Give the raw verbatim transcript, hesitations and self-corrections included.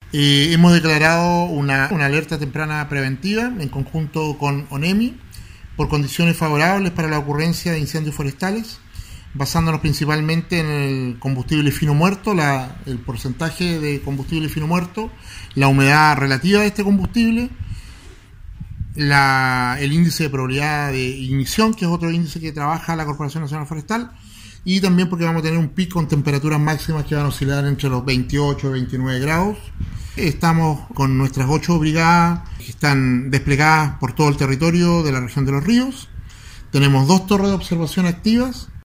Eh, hemos declarado una, una alerta temprana preventiva en conjunto con ONEMI por condiciones favorables para la ocurrencia de incendios forestales, basándonos principalmente en el combustible fino muerto, la, el porcentaje de combustible fino muerto, la humedad relativa de este combustible, la, el índice de probabilidad de ignición, que es otro índice que trabaja la Corporación Nacional Forestal, y también porque vamos a tener un pico con temperaturas máximas que van a oscilar entre los veintiocho y veintinueve grados. Estamos con nuestras ocho brigadas que están desplegadas por todo el territorio de la región de Los Ríos. Tenemos dos torres de observación activas